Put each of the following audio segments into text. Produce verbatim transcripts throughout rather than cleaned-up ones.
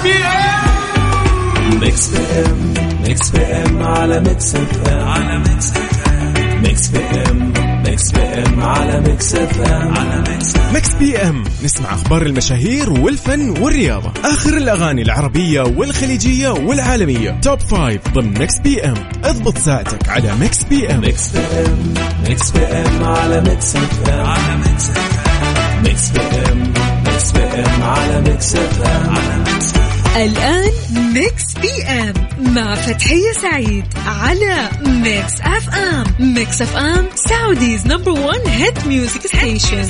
بي ام. ميكس بي ام ميكس بي ام على ميكس اف ام على ميكس اف ام. ميكس بي ام ميكس بي ام على ميكس اف ام على ميكس. ميكس بي ام نسمع اخبار المشاهير والفن والرياضة، اخر الاغاني العربية والخليجية والعالمية، توب فايف ضمن ميكس بي ام. اضبط ساعتك على ميكس بي ام. ميكس بي ام ميكس بي ام على ميكس اف ام على ميكس اف ام. ميكس بي ام ميكس بي ام على ميكس اف ام على ميكس. الآن ميكس بي ام مع فتحية سعيد على ميكس اف ام. ميكس اف ام سعوديز نمبر ون هيت ميوزك ستيشن.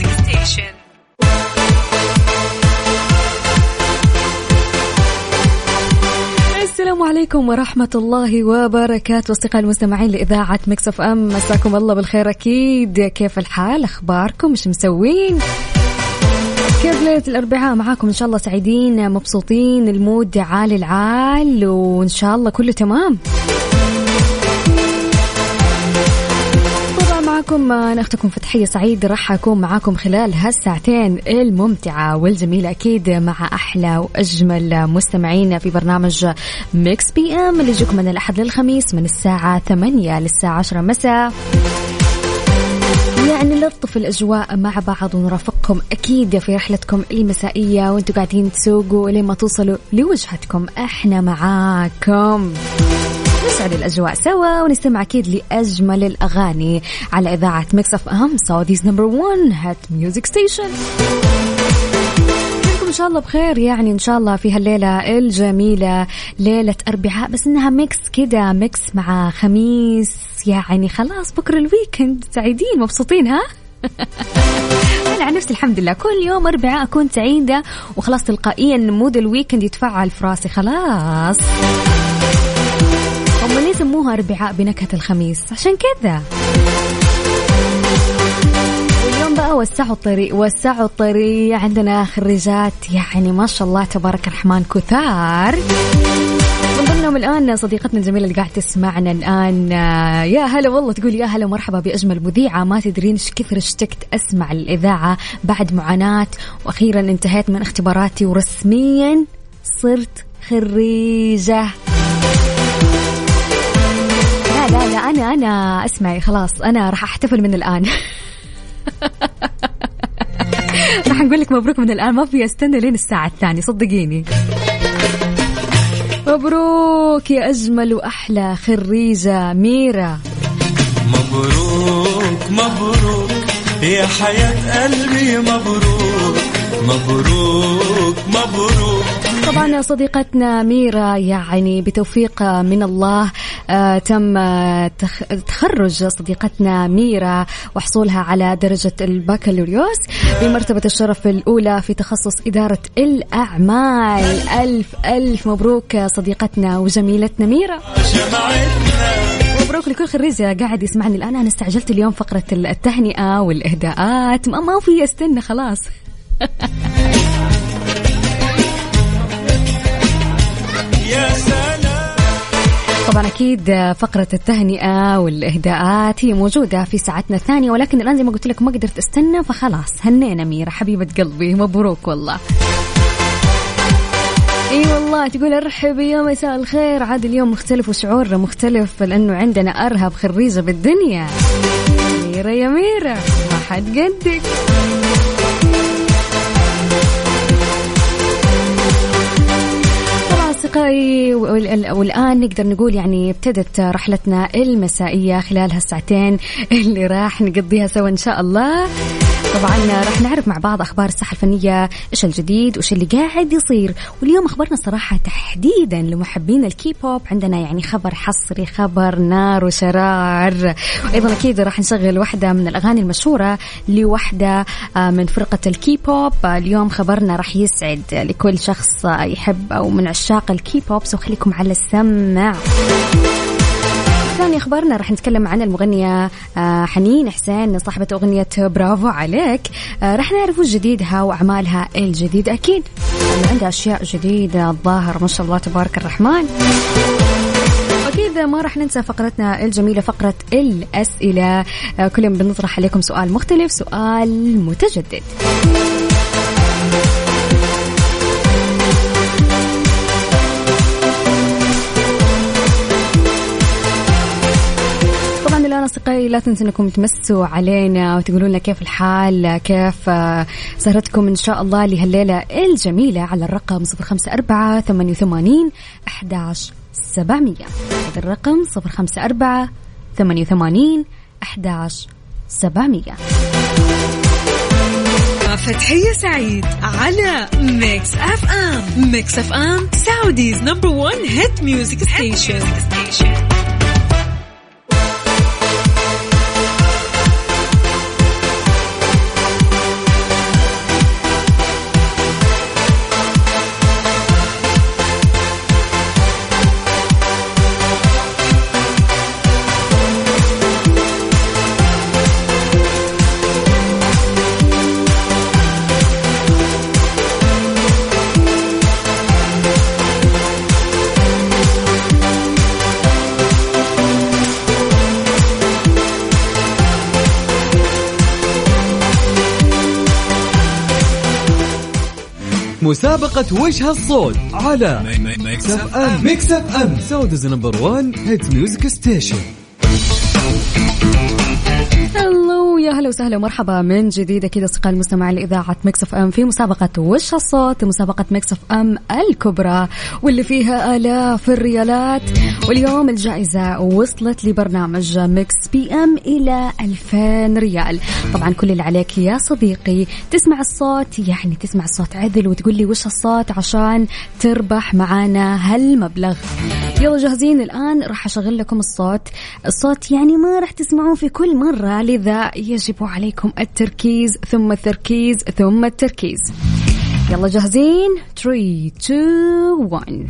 السلام عليكم ورحمة الله وبركاته أصدقائي المستمعين لإذاعة ميكس اف ام، مساكم الله بالخير. أكيد كيف الحال؟ أخباركم؟ مش مسوين؟ كيف ليلة الأربعاء معاكم؟ إن شاء الله سعيدين مبسوطين، المود عالي العال، وإن شاء الله كله تمام. طبعا معاكم أنا أختكم فتحية سعيد، راح أكون معاكم خلال هالساعتين الممتعة والجميلة أكيد مع أحلى وأجمل مستمعين في برنامج ميكس بي أم اللي يجيكم من الأحد للخميس من الساعة ثمانية للساعة عشرة مساء. يعني نلطف الأجواء مع بعض ونرافقكم أكيد في رحلتكم المسائية وانتوا قاعدين تسوقوا لما توصلوا لوجهتكم. احنا معاكم نسعد الأجواء سوا ونستمع أكيد لأجمل الأغاني على إذاعة ميكس اف ام سعوديز نمبر ون هات ميوزك ستيشن. إن شاء الله بخير، يعني إن شاء الله في هالليلة الجميلة، ليلة أربعاء بس إنها ميكس كده، ميكس مع خميس، يعني خلاص بكرة الويكند، سعيدين مبسوطين ها؟ أنا عن نفسي الحمد لله كل يوم أربعاء أكون سعيدة وخلاص تلقائيا مود الويكند يتفعل في راسي خلاص. هم ليه سموها أربعاء بنكهة الخميس؟ عشان كذا. اليوم بقى وسعوا الطريق وسعوا الطريق عندنا خريجات يعني ما شاء الله تبارك الرحمن كثار. من ضمنهم الآن صديقتنا الجميلة اللي قاعد تسمعنا الآن، يا هلا والله، تقول يا هلا مرحبا بأجمل مذيعة، ما تدرين ايش كثر اشتقت أسمع الإذاعة بعد معاناة، وأخيرا انتهيت من اختباراتي ورسميا صرت خريجة. لا لا لا أنا أنا اسمعي خلاص أنا راح أحتفل من الآن. راح نقول لك مبروك من الآن، ما في استنى لين الساعة الثانية صدقيني. مبروك يا أجمل وأحلى خريجة ميرا. مبروك مبروك يا حياة قلبي، مبروك مبروك مبروك. طبعا صديقتنا ميرا يعني بتوفيق من الله آه تم تخ... تخرج صديقتنا ميرا وحصولها على درجة البكالوريوس بمرتبة الشرف الأولى في تخصص إدارة الأعمال. ألف ألف مبروك صديقتنا وجميلتنا ميرا. مبروك لكل خريجة قاعد يسمعني الآن. أنا استعجلت اليوم فقرة التهنئة والإهداءات، ما, ما في استنى خلاص. طبعا أكيد فقرة التهنئة والإهداءات هي موجودة في ساعتنا الثانية، ولكن الآن زي ما قلت لك ما قدرت استنى، فخلاص هنينا ميرا حبيبة قلبي، مبروك والله. اي والله تقول ارحب يا مساء الخير، عاد اليوم مختلف وشعور مختلف لأنه عندنا أرهب خريجة بالدنيا. ميرا يا ميرا ما حد قدك. أصدقائي والآن نقدر نقول يعني ابتدت رحلتنا المسائية خلال هالساعتين اللي راح نقضيها سوا إن شاء الله. طبعا راح نعرف مع بعض أخبار الساحة الفنية، إيش الجديد وإيش اللي قاعد يصير. واليوم أخبرنا صراحة تحديدا لمحبين الكي بوب، عندنا يعني خبر حصري، خبر نار وشرار. وأيضا أكيد راح نشغل واحدة من الأغاني المشهورة لوحدة من فرقة الكي بوب. اليوم خبرنا راح يسعد لكل شخص يحب أو من عشاق الكي بوب، سو خليكم على السمع. ثاني أخبارنا راح نتكلم عن المغنية حنين حسين صاحبة أغنية برافو عليك. راح نعرف جديدها وأعمالها الجديدة، أكيد عندها أشياء جديدة الظاهر ما شاء الله تبارك الرحمن. أكيد ما راح ننسى فقرتنا الجميلة، فقرة الأسئلة. كل يوم بنطرح عليكم سؤال مختلف، سؤال متجدد. أصدقائي لا تنسوا أنكم تمسوا علينا وتقولون لنا كيف الحال، كيف سهرتكم إن شاء الله لهالليلة الجميلة على الرقم صفر خمسة أربعة ثمانية وثمانين أحد عشر سبعمية. هذا الرقم صفر خمسة أربعة ثمانية وثمانين أحد عشر سبعمية. فتحية سعيد على ميكس أف أم. ميكس أف أم سعوديز نمبر ون هيت ميوزك ستيشن. مسابقة وجه الصوت على ميكس اف ام. ميكس اف ام سعوديز نمبر وان هيت ميوزك ستيشن. هلو يا هلا وسهلا ومرحبا من جديد كذا أصدقائي المستمعين لإذاعة ميكس اف ام في مسابقة وش الصوت، مسابقة ميكس اف ام الكبرى واللي فيها آلاف الريالات. واليوم الجائزة وصلت لبرنامج ميكس بي ام إلى ألفين ريال. طبعا كل اللي عليك يا صديقي تسمع الصوت، يعني تسمع الصوت عدل وتقول لي وش الصوت عشان تربح معانا هالمبلغ. يلا جاهزين؟ الآن راح أشغل لكم الصوت. الصوت يعني ما راح تسمعون في كل مرة، لذا يجب عليكم التركيز ثم التركيز ثم التركيز. يلا جاهزين؟ ثلاثة اثنين واحد.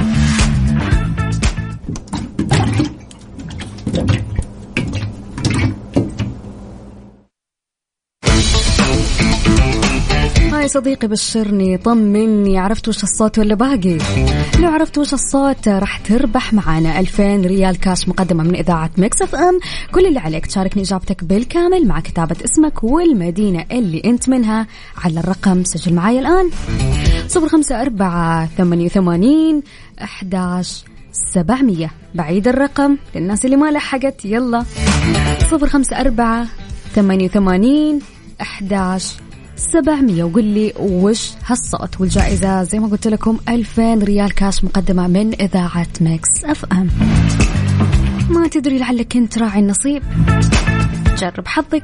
هاي صديقي بشرني طمني، عرفت وش الصوت ولا باقي؟ لو عرفت وش الصوت راح تربح معنا ألفين ريال كاش مقدمة من إذاعة ميكس اف ام. كل اللي عليك تشاركني إجابتك بالكامل مع كتابة اسمك والمدينة اللي أنت منها على الرقم. سجل معايا الآن صفر خمسة أربعة ثمانية وثمانين أحد عشر سبعمية. بعيد الرقم للناس اللي ما لحقت. يلا صفر خمسة أربعة ثمانية وثمانين أحد عشر سبعمية وقل لي وش هالصوت. والجائزة زي ما قلت لكم ألفين ريال كاش مقدمة من إذاعة ميكس أف أم. ما تدري لعلك كنت راعي النصيب، جرب حظك.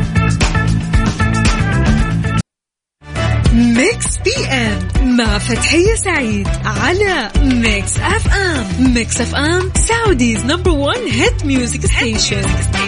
ميكس بي ام مع فتحية سعيد على ميكس أف أم. ميكس أف أم سعوديز نمبر ون هيت ميوزك ستيشن.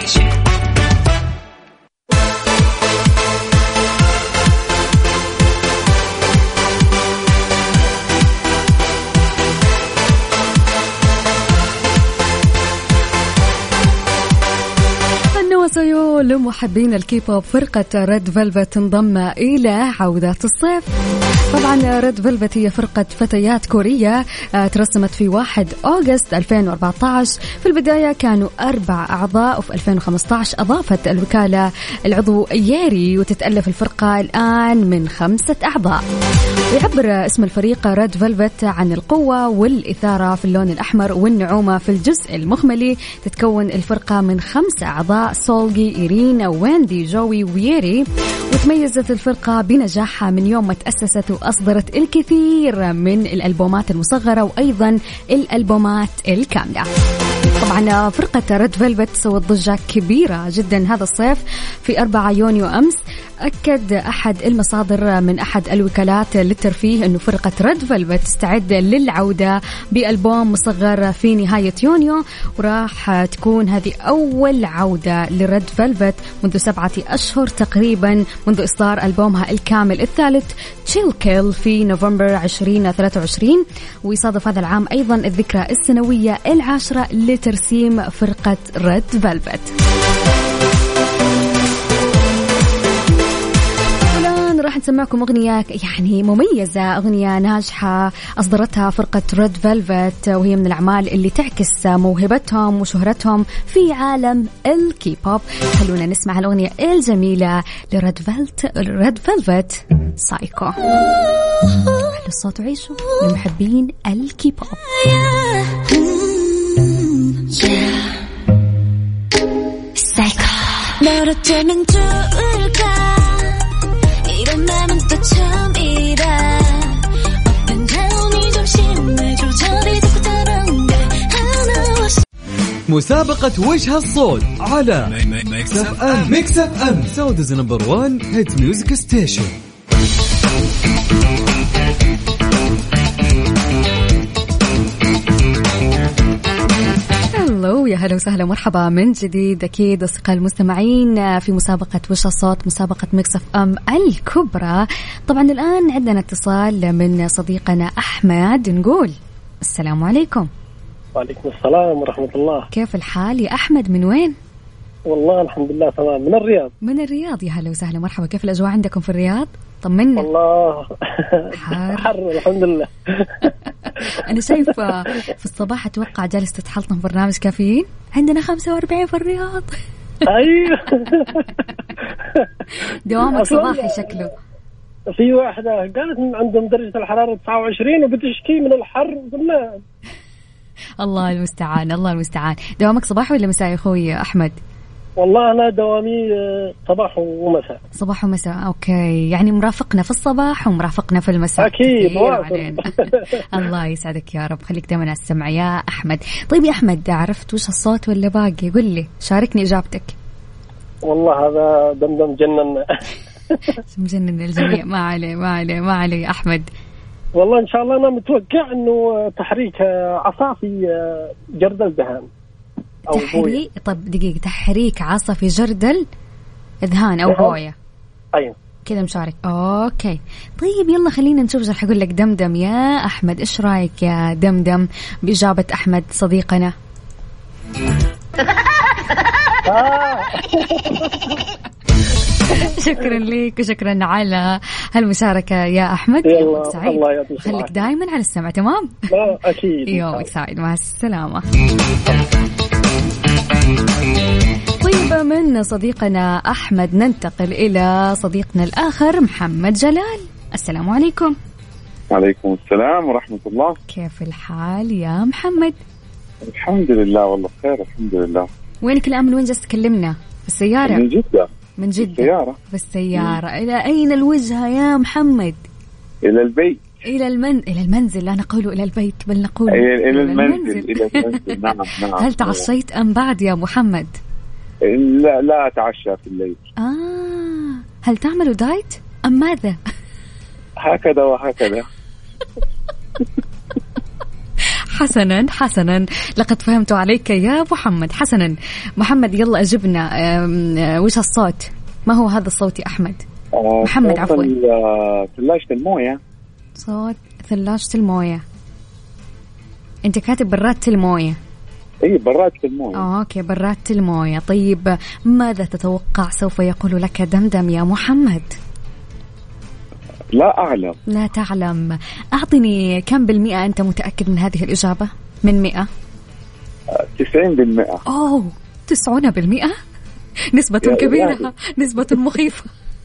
لمحبين الكيبوب فرقة ريد فيلفت تنضم إلى عودات الصيف. طبعا ريد فيلفت هي فرقة فتيات كورية ترسمت في واحد أغسطس ألفين وأربعة عشر. في البداية كانوا أربع أعضاء، وفي ألفين وخمسة عشر أضافت الوكالة العضو ياري، وتتألف الفرقة الآن من خمسة أعضاء. يعبر اسم الفريق ريد فيلفت عن القوة والإثارة في اللون الأحمر والنعومة في الجزء المخملي. تتكون الفرقة من خمسة أعضاء: سولجي، إيرين، ويندي، جوي وييري. وتميزت الفرقة بنجاحها من يوم ما تأسست وأصدرت الكثير من الألبومات المصغرة وأيضا الألبومات الكاملة. طبعا فرقة ريد فيلفت سوت ضجة كبيرة جدا هذا الصيف. في أربعة يونيو أمس أكد أحد المصادر من أحد الوكالات للترفيه أنه فرقة ريد فيلفت تستعد للعودة بألبوم مصغر في نهاية يونيو، وراح تكون هذه أول عودة لريد فيلفت منذ سبعة أشهر تقريبا منذ إصدار ألبومها الكامل الثالث تشيل كيل في نوفمبر عشرين ثلاثة وعشرين. ويصادف هذا العام أيضا الذكرى السنوية العاشرة لترسيم فرقة ريد فيلفت. راح نسمعكم أغنية يعني مميزة، أغنية ناجحة أصدرتها فرقة ريد فيلفت، وهي من الأعمال اللي تعكس موهبتهم وشهرتهم في عالم الكيبوب. خلونا نسمع الأغنية الجميلة لريد فيلفت ريد فيلفت سايكو. أهل الصوت وعيشوا لمحبين الكيبوب. 어쩌면 좋을까 이런 맘은 또 처음이라 Up and down이 좀 심해 조절이 자꾸 다른데 하나 مسابقة وجه الصوت على ميكس اف ام. ميكس اف ام سعوديز نمبر وان هيت ميوزك ستيشن. هلو يا هلا وسهلا مرحبا من جديد أكيد أصدقاء المستمعين في مسابقة وش الصوت، مسابقة ميكس اف ام الكبرى. طبعا الآن عندنا اتصال من صديقنا أحمد، نقول السلام عليكم. وعليكم السلام ورحمة الله. كيف الحال يا أحمد؟ من وين؟ والله الحمد لله تمام، من الرياض. من الرياض، يا هلا وسهلا مرحبا. كيف الأجواء عندكم في الرياض؟ طمنا. والله حر, حر الحمد لله. أنا شايفة في الصباح أتوقع جالس تتحلطم برنامج كافيين. عندنا خمسة وأربعين في الرياض. أيوه. دوامك صباحي شكله. في واحدة قالت من عندهم درجة الحرارة تسعة وعشرين وبتشكي من الحر. قلنا الله المستعان الله المستعان. دوامك صباح ولا مساء يا أخوي أحمد؟ والله أنا دوامي صباح ومساء. صباح ومساء، أوكي، يعني مرافقنا في الصباح ومرافقنا في المساء. أكيد. الله يسعدك يا رب، خليك دائما على السمع يا أحمد. طيب يا أحمد، عرفت وش الصوت ولا باقي؟ قل لي، شاركني إجابتك. والله هذا دمدم جنن. مجنن الجميع. ما عليه ما عليه ما عليه يا أحمد. والله إن شاء الله أنا متوقع إنه تحريك عصا في جردل دهان. تحريك، طب دقيقة، تحريك عصا في جردل ذهان أو بوية. أيوة كذا مشارك. أوكي طيب يلا خلينا نشوف ايش حقول لك. دمدم يا أحمد، إيش رأيك يا دمدم بإجابة أحمد صديقنا؟ شكرا لك وشكرا على هالمشاركة يا أحمد. يومك سعيد، خليك دائما على السمع. تمام أكيد. يومك سعيد، مع السلامة. طيب من صديقنا أحمد ننتقل إلى صديقنا الآخر محمد جلال. السلام عليكم. وعليكم السلام ورحمة الله. كيف الحال يا محمد؟ الحمد لله والله بخير الحمد لله. وينك الآن؟ من وين جالس تكلمنا؟ في السيارة؟ من جدة. من جدة. في السيارة. في السيارة. إلى أين الوجهة يا محمد؟ إلى البيت. إلى المن إلى المنزل، لا نقول إلى البيت بل نقول إلى, إلى المنزل. إلى المنزل. نعم نعم. هل تعشيت أم بعد يا محمد؟ لا لا أتعشى في الليل. آه هل تعمل دايت أم ماذا؟ هكذا وهكذا. حسنا حسنا، لقد فهمت عليك يا محمد. حسنا محمد، يلا أجبنا. وش الصوت؟ ما هو هذا الصوت يا أحمد؟ آه محمد عفوا. ثلاجة الموية. صوت ثلاجة الموية. أنت كاتب برادة الموية. اي برادة الموية. آه، أوكي برادة الموية. طيب ماذا تتوقع سوف يقول لك دمدم يا محمد؟ لا أعلم. لا تعلم. أعطني كم بالمئة أنت متأكد من هذه الإجابة من مئة؟ تسعين بالمئة. أوه تسعون بالمئة، نسبة كبيرة يعني. نسبة مخيفة.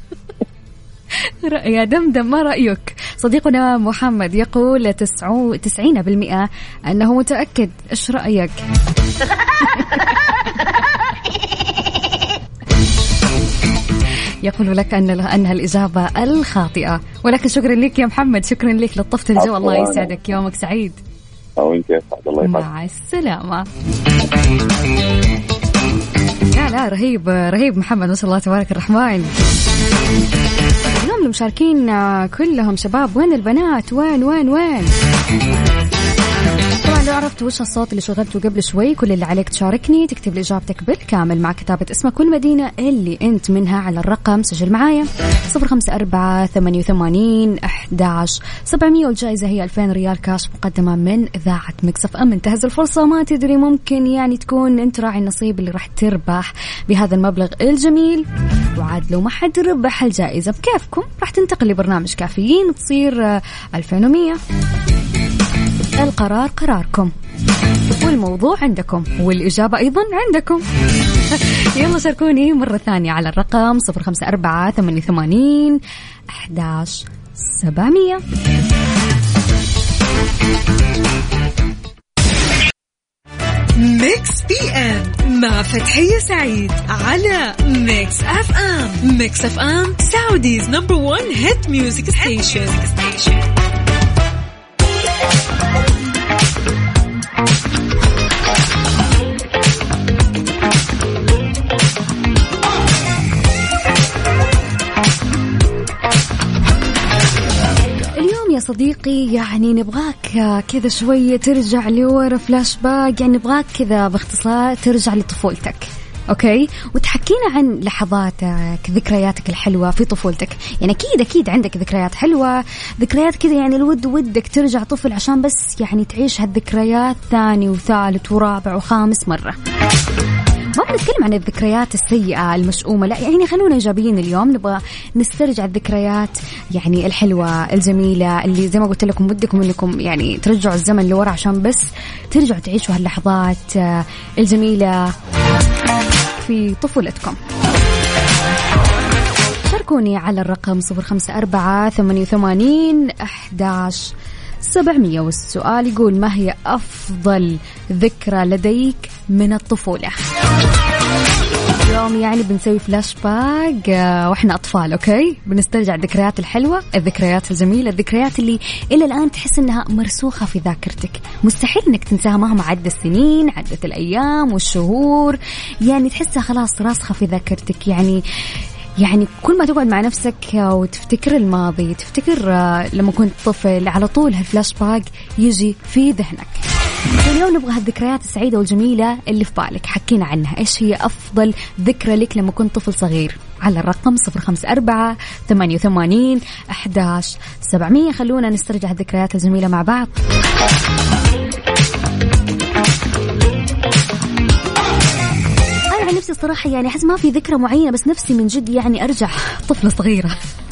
يا دمدم ما رأيك؟ صديقنا محمد يقول تسعو تسعين بالمئة أنه متأكد. إيش رأيك؟ يقول لك أن أنها الإجابة الخاطئة، ولكن شكرا لك يا محمد، شكرا لك، لطفت الجو. الله يسعدك، يومك سعيد. أو أنت يسعد. الله يسعدك. مع السلامة. لا لا رهيب رهيب محمد، ما شاء الله تبارك الرحمن. اليوم المشاركين كلهم شباب. وين البنات؟ وين وين وين؟ طبعا لو عرفت وش الصوت اللي شغلته قبل شوي، كل اللي عليك تشاركني، تكتب لي إجابتك بالكامل مع كتابة اسمك والمدينة اللي أنت منها على الرقم. سجل معايا صفر خمسة أربعة ثمانية وثمانين أحد عشر سبعمية، والجائزة هي ألفين ريال كاش مقدمة من إذاعة ميكس اف ام. انتهز الفرصة، ما تدري ممكن يعني تكون أنت راعي النصيب اللي راح تربح بهذا المبلغ الجميل. وعاد لو ما حد ربح الجائزة بكيفكم راح تنتقل لبرنامج كافيين تصير ألفين ومية. القرار قراركم والموضوع عندكم والإجابة أيضا عندكم. يلا شاركوني مرة ثانية على الرقم صفر خمسة أربعة ثمانية وثمانين أحد عشر سبعمية. ميكس بي ام مع فتحية سعيد على ميكس اف ام. ميكس اف ام سعوديز نمبر ون هيت ميوزك ستيشن. يا صديقي يعني نبغاك كذا شوية ترجع لورا فلاش باك، يعني نبغاك كذا باختصار ترجع لطفولتك، أوكي، وتحكينا عن لحظاتك، ذكرياتك الحلوة في طفولتك. يعني أكيد أكيد عندك ذكريات حلوة، ذكريات كذا يعني الود ودك ترجع طفل عشان بس يعني تعيش هالذكريات ثاني وثالث ورابع وخامس مرة. ما بنتكلم عن الذكريات السيئة المشؤومة، لا يعني خلونا إيجابيين اليوم، نبغى نسترجع الذكريات يعني الحلوة الجميلة اللي زي ما قلت لكم ودكم إنكم يعني ترجعوا الزمن لورا عشان بس ترجعوا تعيشوا هاللحظات الجميلة في طفولتكم. شاركوني على الرقم صفر خمسة أربعة ثمانية ثمانين أحداش سبعمية، والسؤال يقول ما هي أفضل ذكرى لديك من الطفولة؟ اليوم يعني بنسوي فلاش باك وإحنا أطفال، أوكي، بنسترجع الذكريات الحلوة، الذكريات الجميلة، الذكريات اللي إلى الآن تحس إنها مرسوخة في ذاكرتك، مستحيل إنك تنساها مهما عدت السنين، عدت الأيام والشهور، يعني تحسها خلاص راسخة في ذاكرتك. يعني يعني كل ما تقعد مع نفسك وتفتكر الماضي، تفتكر لما كنت طفل، على طول هالفلاش باك يجي في ذهنك. اليوم نبغى هالذكريات السعيدة والجميلة اللي في بالك، حكينا عنها، إيش هي أفضل ذكرى لك لما كنت طفل صغير؟ على الرقم صفر خمسة أربعة ثمانية ثمانين أحداش سبعمية. خلونا نسترجع الذكريات الجميلة مع بعض. نفسي الصراحة يعني أحس ما في ذكرى معينة، بس نفسي من جد يعني أرجع طفلة صغيرة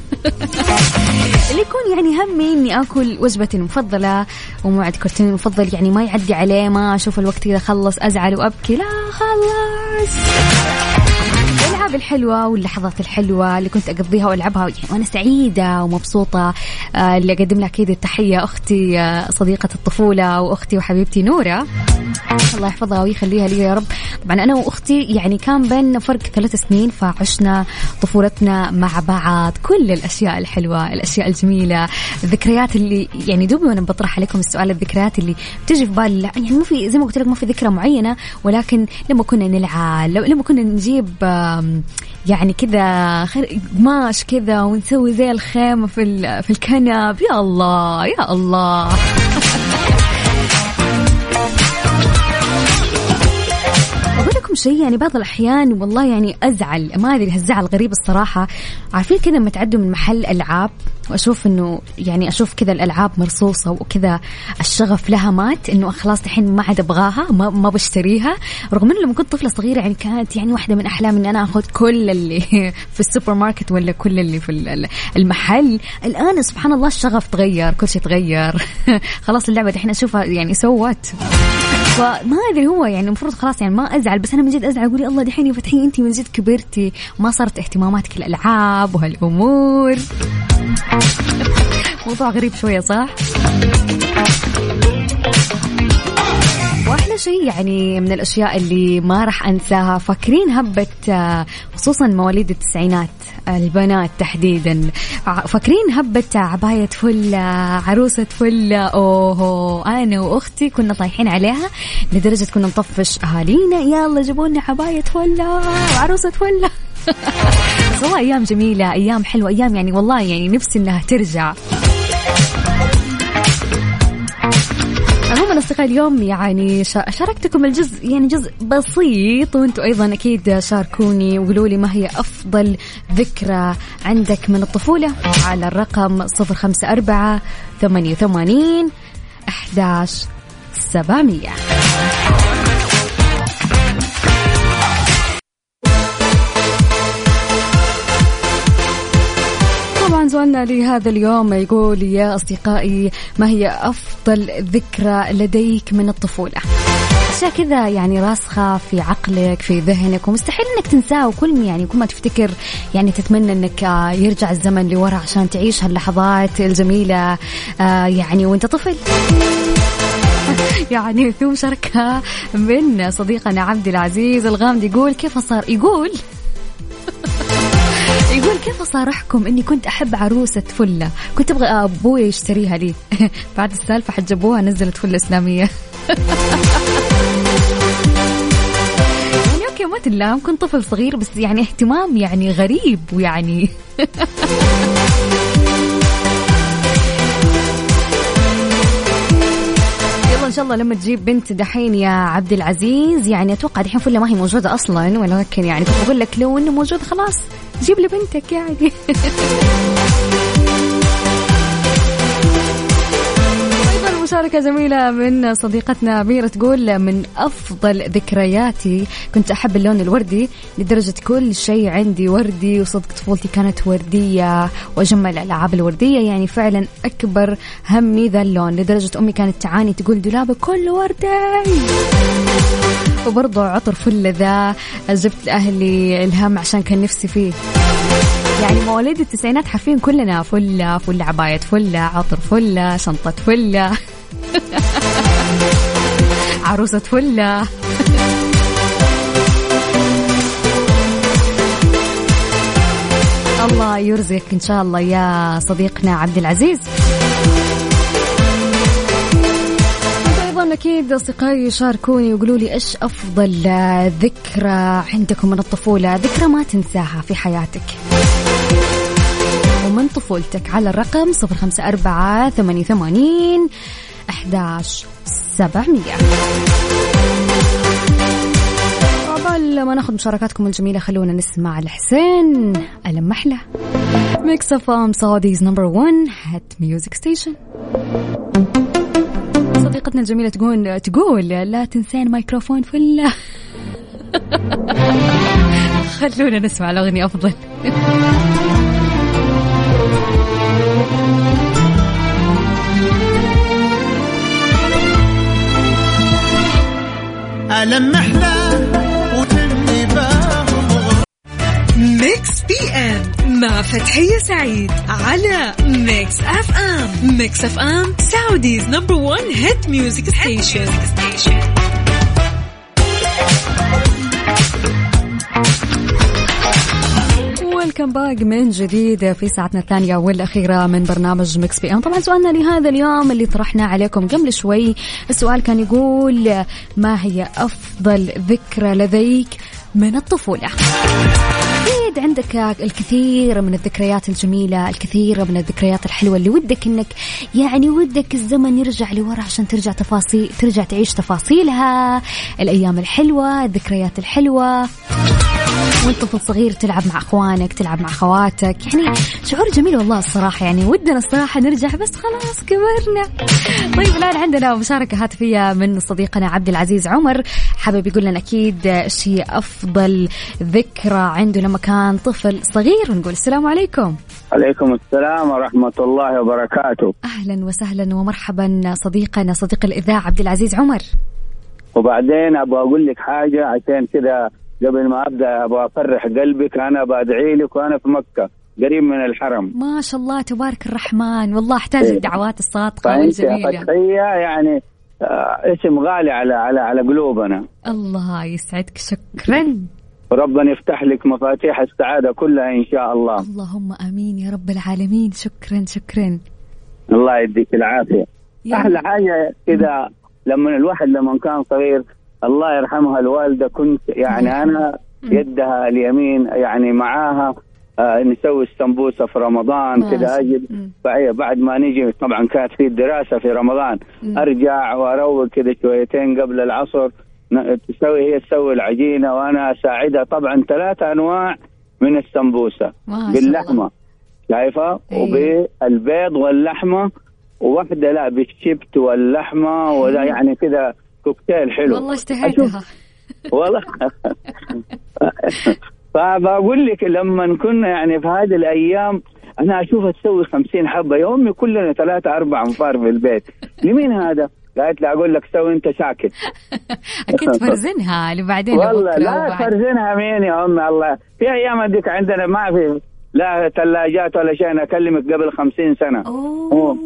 اللي يكون يعني همي إني أكل وجبتي المفضلة وموعد كرتوني المفضل يعني ما يعدي عليه، ما أشوف الوقت إذا خلص أزعل وأبكي، لا خلص. الألعاب الحلوة واللحظات الحلوة اللي كنت أقضيها وألعبها يعني وأنا سعيدة ومبسوطة. آه اللي أقدم لها أكيد التحية أختي آه صديقة الطفولة وأختي وحبيبتي نورة، الله يحفظها ويخليها لي يا رب. طبعا أنا وأختي يعني كان بيننا فرق ثلاث سنين، فعشنا طفولتنا مع بعض، كل الأشياء الحلوة، الأشياء الجميلة، الذكريات اللي يعني دوبي وأنا بطرح عليكم السؤال، الذكريات اللي بتجي في بالي يعني مو في زي ما قلت لك ما في ذكرى معينة، ولكن لما كنا نلعب، لما كنا نجيب يعني كذا قماش كذا ونسوي زي الخيمة في في الكنب، يا الله يا الله. أقول لكم شيء يعني بعض الأحيان والله يعني أزعل، ما أدري هالزعل غريب الصراحة. عارفين كذا لما تعدوا من محل ألعاب وأشوف إنه يعني أشوف كذا الألعاب مرصوصة وكذا الشغف لها مات، إنه خلاص الحين ما عاد أبغاها، ما ما بشتريها، رغم إنه لما كنت طفلة صغيرة يعني كانت يعني واحدة من أحلامي إن أنا أخذ كل اللي في السوبر ماركت ولا كل اللي في المحل. الآن سبحان الله الشغف تغير، كل شيء تغير خلاص اللعبة الحين أشوفها يعني سوت، فما أدري هو يعني المفروض خلاص يعني ما أزعل، بس أنا من جد أزعل أقول الله دحين يا فتحية أنتي من جد كبرتي، ما صارت اهتماماتك الألعاب وهالأمور. موضوع غريب شوية صح؟ وأحلى شيء يعني من الأشياء اللي ما راح أنساها، فاكرين هبة خصوصا مواليد التسعينات البنات تحديدا، فاكرين هبة عباية فل، عروسة فل؟ أوه أنا وأختي كنا طايحين عليها لدرجة كنا نطفش أهالينا يلا جيبونا عباية فل وعروسة فل. بس والله أيام جميلة، أيام حلوة، أيام يعني والله يعني نفسي إنها ترجع. عموما أصدقائي اليوم يعني شاركتكم الجزء يعني جزء بسيط، وانتم أيضا أكيد شاركوني وقولوا لي ما هي أفضل ذكرى عندك من الطفولة على الرقم صفر خمسة أربعة ثمانية ثمانين أحداش سبعمية. طبعا سؤالنا لهذا اليوم يقول يا أصدقائي ما هي أفضل ذكرى لديك من الطفولة؟ أشياء كذا يعني راسخة في عقلك في ذهنك ومستحيل إنك تنساه، وكل يعني كل ما تفتكر يعني تتمنى إنك يرجع الزمن لورا عشان تعيش هاللحظات الجميلة يعني وانت طفل. يعني في مشاركة من صديقنا عبد العزيز الغامدي يقول كيف صار يقول يقول كيف صار أحكم إني كنت أحب عروسة فلة، كنت أبغى أبوي يشتريها لي بعد السالفة حجبوها نزلت فلة إسلامية. يعني أوكي ما تلام، كنت طفل صغير بس يعني اهتمام يعني غريب ويعني إن شاء الله لما تجيب بنت دحين يا عبد العزيز، يعني أتوقع دحين فلة ما هي موجودة أصلا، ولكن يعني كنت بقول لك لو إنه موجود خلاص جيب لي بنتك يعني. أيضا مشاركة جميلة من صديقتنا أميرة تقول من أفضل ذكرياتي كنت أحب اللون الوردي لدرجة كل شيء عندي وردي، وصدق طفولتي كانت وردية وأجمل الألعاب الوردية، يعني فعلا أكبر همي ذا اللون لدرجة أمي كانت تعاني تقول دولابك كله وردي. وبرضه عطر فل ذا جبت لأهلي الهم عشان كان نفسي فيه، يعني مواليد التسعينات حرفيا كلنا فلة فلة، عباية فلة، عطر فلة، شنطة فلة، عروسة فلة. الله يرزقك إن شاء الله يا صديقنا عبد العزيز. أيضا أكيد أصدقائي يشاركوني ويقولوا لي إيش أفضل ذكرى عندكم من الطفولة، ذكرى ما تنساها في حياتك ومن طفولتك، على الرقم صفر خمسة أربعة ثمانية ثمانين أحداش سبعمية. قبل ما ناخذ مشاركاتكم الجميلة خلونا نسمع الحسين ألم محلة. ميكس اف ام سعوديز نمبر ون هات ميوزك ستيشن. صديقتنا الجميلة تقول تقول لا تنسين مايكروفون فله. خلونا نسمع الأغنية أفضل. ألم محلى وتمني باهم. ميكس بي ام مع فتحية سعيد على ميكس اف ام. ميكس اف ام سعوديز نمبر ون هيت ميوزك ستيشن. ويلكم باك من جديد في ساعتنا الثانية والأخيرة من برنامج ميكس بي ام. طبعا سؤالنا لهذا اليوم اللي طرحناه عليكم قبل شوي، السؤال كان يقول ما هي أفضل ذكرى لديك من الطفولة؟ أكيد عندك الكثير من الذكريات الجميلة، الكثير من الذكريات الحلوة اللي ودك إنك يعني ودك الزمن يرجع لورا عشان ترجع تفاصيل ترجع تعيش تفاصيلها، الأيام الحلوة، الذكريات الحلوة وانت طفل صغير تلعب مع اخوانك، تلعب مع خواتك، يعني شعور جميل والله الصراحة. يعني ودنا الصراحة نرجع بس خلاص كبرنا. طيب الآن عندنا مشاركة هاتفية من صديقنا عبد العزيز عمر، حابب يقول لنا أكيد ايش هي أفضل ذكرى عنده لما كان طفل صغير، ونقول السلام عليكم. عليكم السلام ورحمة الله وبركاته. أهلا وسهلا ومرحبا صديقنا صديق الإذاعة عبد العزيز عمر. وبعدين أبغى أقول لك حاجة عشان كده قبل ما أبدأ أبغى أفرح قلبك، أنا بدعي لك وأنا في مكة قريب من الحرم. ما شاء الله تبارك الرحمن، والله أحتاج إيه. الدعوات الصادقة والجميلة. فتحية يعني آه اسم غالي على على على قلوبنا. الله يسعدك، شكرا. وربنا يفتح لك مفاتيح السعادة كلها إن شاء الله. اللهم آمين يا رب العالمين. شكرا شكرا. الله يديك العافية. أحلى حاجة كذا لما الواحد لما كان صغير، الله يرحمها الوالدة، كنت يعني أنا يدها اليمين يعني معاها آه نسوي السمبوسة في رمضان كده، أجد بعد ما نيجي طبعا كانت في الدراسة في رمضان م. أرجع وأروق كده شويتين قبل العصر، تسوي هي تسوي العجينة وأنا أساعدها. طبعا ثلاثة أنواع من السمبوسة باللحمة شايفة، أيه. وبالبيض واللحمة، وواحدة لا بالشبت واللحمة، ولا يعني كده كوكتيل حلو. والله اشتهيتها والله. فبقول لك لما كنا يعني في هذه الأيام أنا أشوفها تسوي خمسين حبة يا أمي، كلنا ثلاثة أربعة أنفار في البيت. لمين هذا؟ قالت لي أقول لك سوي أنت ساكت. أكيد فرزنها لبعدين. والله لا فرزنها مين يا أمي، الله في أيام هذيك عندنا ما في لا ثلاجات ولا شيء، أنا أكلمك قبل خمسين سنة. أوه, أوه.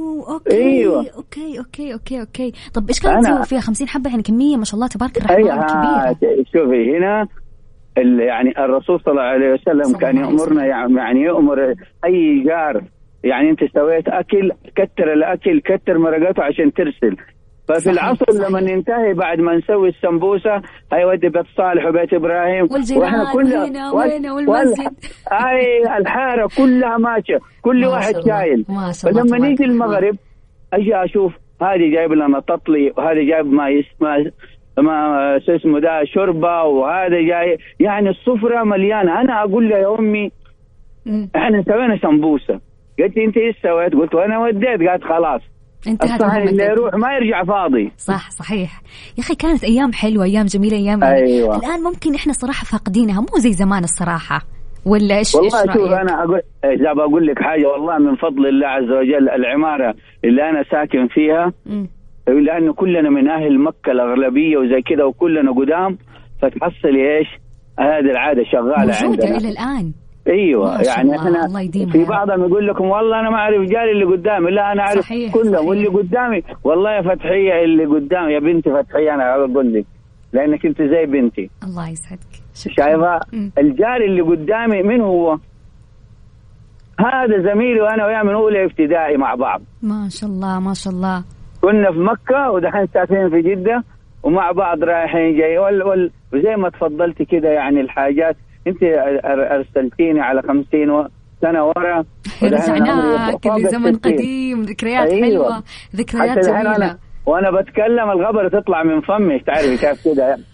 اوكي ايوه اوكي اوكي اوكي اوكي طب ايش كانت تسوي فيها؟ خمسين حبه يعني كميه ما شاء الله تبارك الرحمن كبيره. شوفي هنا يعني الرسول صلى الله عليه وسلم كان يأمرنا يعني يأمر أي جار يعني أنت سويت أكل كتر الأكل كتر مرقته عشان ترسل. ففي صحيح العصر صحيح. لما ننتهي بعد ما نسوي السمبوسة هيودي بيت صالح وبيت إبراهيم وإحنا كلنا وين والمسجد أي الحارة كلها ماشية كل واحد شايل. فلما نيجي المغرب أجي أشوف هذه جايب لنا تطلي وهذه جايب ما يسمى ما اسمه ده شوربه وهذا جاي يعني السفره مليانه. انا اقول له يا امي احنا سوينا سمبوسه. قلت انت ايش سويت؟ قلت وانا وديت. قالت خلاص الصحن اللي يروح ما يرجع فاضي. صح صحيح يا اخي كانت ايام حلوه ايام جميله ايام أيوة. الان ممكن احنا صراحه فاقدينها مو زي زمان الصراحه ولا ايش؟ والله شوف انا اقول اذا بقول لك حاجه والله من فضل الله عز وجل العماره اللي انا ساكن فيها م. لأنه كلنا من أهل مكة الأغلبية وزي كده وكلنا قدام فتحصلي إيش هذه العادة شغالة عندنا إلى الآن. أيوة يعني إحنا في بعضهم يقول لكم والله أنا ما أعرف جاري اللي قدامي. لا أنا أعرف كلهم واللي قدامي. والله يا فتحية اللي قدامي يا بنتي فتحية أنا أقول لك لأنك أنت زي بنتي. الله يسعدك. شايفة الجاري اللي قدامي من هو؟ هذا زميلي وأنا وياه من أولى ابتدائي مع بعض. ما شاء الله ما شاء الله. كنا في مكة ودحين ساكنين في جدة ومع بعض رايحين جاي وال وال وزي ما تفضلتي كده يعني الحاجات انت ارسلتيني على خمسين سنة ورا رجعناك لزمن قديم ذكريات أيوة. حلوة ذكريات جميلة وانا بتكلم الغبرة تطلع من فمي تعرفي كيف كده يعني.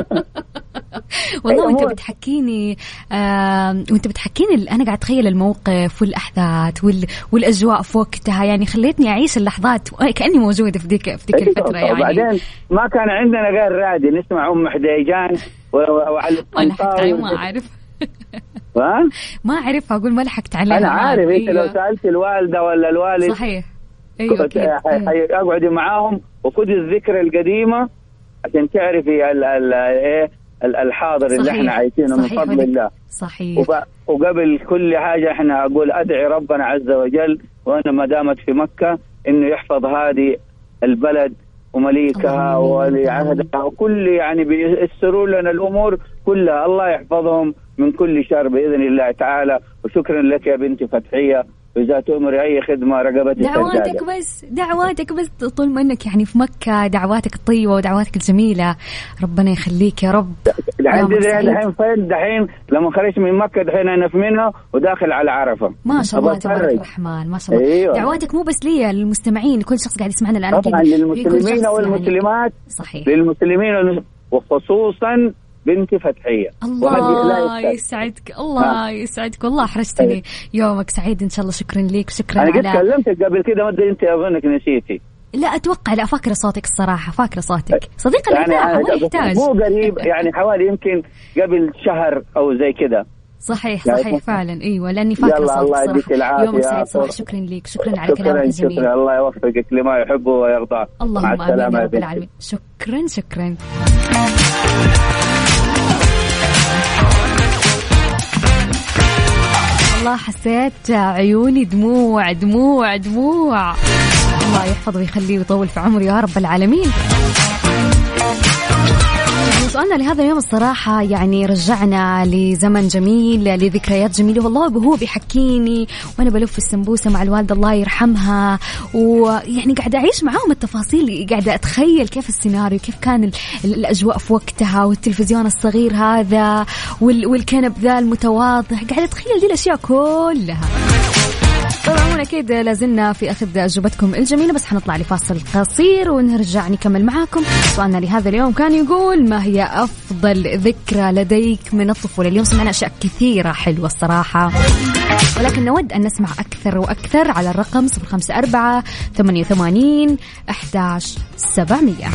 والله وانت بتحكيني آه وانت بتحكيني انا قاعد اتخيل الموقف والاحداث وال والاجواء في وقتها يعني خليتني اعيش اللحظات كاني موجوده في ذيك في ذيك الفتره يعني. وبعدين ما كان عندنا غير رادي نسمع ام حديجان وعلى الطاوله ما اعرف ما اعرف اقول ما لحقت عليها. انا عارف انت لو سالت الوالده ولا الوالد صحيح ايوه اقعدي معاهم وخذي الذكرى القديمه عشان تعرفي ال ال ايه الحاضر صحيح. اللي احنا عايشينه من فضل الله. صحيح. وقبل كل حاجه احنا اقول ادعي ربنا عز وجل وانا ما دامت في مكه انه يحفظ هذه البلد ومليكها ولي عهدها وكل يعني بيسروا لنا الامور كلها. الله يحفظهم من كل شر باذن الله تعالى. وشكرا لك يا بنتي فتحيه وإذا تؤمري أي خدمة رقبتك دعواتك بس دعواتك بس طول ما أنك يعني في مكة دعواتك الطيبة ودعواتك الجميلة ربنا يخليك يا رب. عندي دحين فين دحين لما خرجت من مكة دحين أنا في منها وداخل على عرفة ما شاء الله تبارك الرحمن ما شاء الله. أيوة. دعواتك مو بس لي للمستمعين كل شخص قاعد يسمعنا الآن طبعا للمسلمين والمسلمات صحيح للمسلمين وخصوصا بنتي فتحية. الله يسعدك الله يسعدك والله حرجتني. يومك سعيد إن شاء الله. شكرا لك شكرا. أنا قد كلمتك قبل كده مدة أنت أظنك نسيتي. لا أتوقع لا فاكرة صوتك الصراحة فاكرة صوتك صديق الإذاعة يعني ما يحتاج مو قريب يعني حوالي يمكن قبل شهر أو زي كده. صحيح صحيح فعلا أيوة لأني فاكرة صوتك الله يديك العافية. يومك سعيد صراحة. شكرا لك شكرا على كلامك الجميل. شكرا الله يوفقك لما يحبه ويرضاه. اللهم آمين يا رب العالمين. شكرا شكرا. والله حسيت عيوني دموع دموع دموع. الله يحفظه ويخليه ويطول في عمره يا رب العالمين. سؤالنا لهذا اليوم الصراحة يعني رجعنا لزمن جميل لذكريات جميلة. والله هو بيحكيني وأنا بلف السمبوسة مع الوالدة الله يرحمها ويعني قاعدة أعيش معاهم التفاصيل قاعدة أتخيل كيف السيناريو كيف كان الأجواء في وقتها والتلفزيون الصغير هذا والكنب ذا المتواضع قاعدة أتخيل دي الأشياء كلها. طبعا أكيد لازلنا في أخذ أجوبتكم الجميلة بس حنطلع لفاصل قصير ونرجع نكمل معاكم. سؤالنا لهذا اليوم كان يقول ما هي أفضل ذكرى لديك من الطفولة؟ اليوم سمعنا أشياء كثيرة حلوة الصراحة ولكن نود أن نسمع أكثر وأكثر على الرقم صفر خمسة أربعة ثمانية وثمانين أحد عشر سبعمية.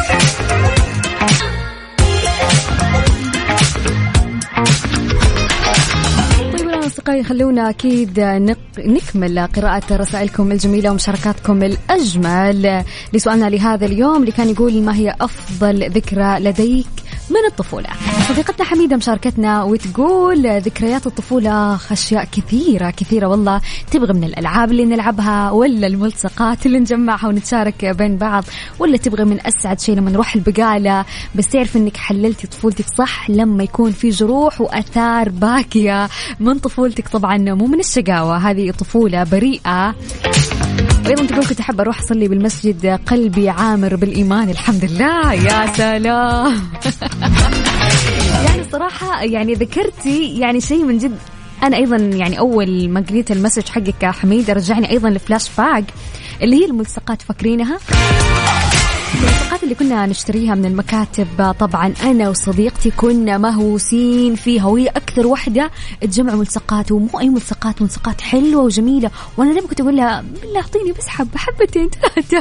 أصدقائي خلونا أكيد نكمل قراءة رسائلكم الجميلة ومشاركاتكم الأجمل لسؤالنا لهذا اليوم اللي كان يقول ما هي أفضل ذكرى لديك من الطفولة. صديقتنا حميدة مشاركتنا وتقول ذكريات الطفولة أشياء كثيرة كثيرة والله، تبغى من الألعاب اللي نلعبها ولا الملصقات اللي نجمعها ونتشارك بين بعض، ولا تبغى من أسعد شيء لما نروح البقالة بس تعرف أنك حللتي طفولتك صح لما يكون في جروح وأثار باكية من طفولتك، طبعا مو من الشقاوة، هذه طفولة بريئة. وأيضا تقول كنت أحب أروح أصلي بالمسجد قلبي عامر بالإيمان الحمد لله. يا سلام. يعني صراحة يعني ذكرتي يعني شيء من جد. أنا أيضا يعني أول ما قريت المسج حقك يا حميدة رجعني أيضا لفلاش باك اللي هي الملصقات، فاكرينها؟ الملصقات اللي كنا نشتريها من المكاتب، طبعا أنا وصديقتي كنا مهووسين فيها، وهي أكثر واحدة تجمع ملصقات، ومو أي ملصقات، ملصقات حلوة وجميلة. وأنا دائما كنت أقول لها بالله أعطيني بس حبة حبتين ثلاثة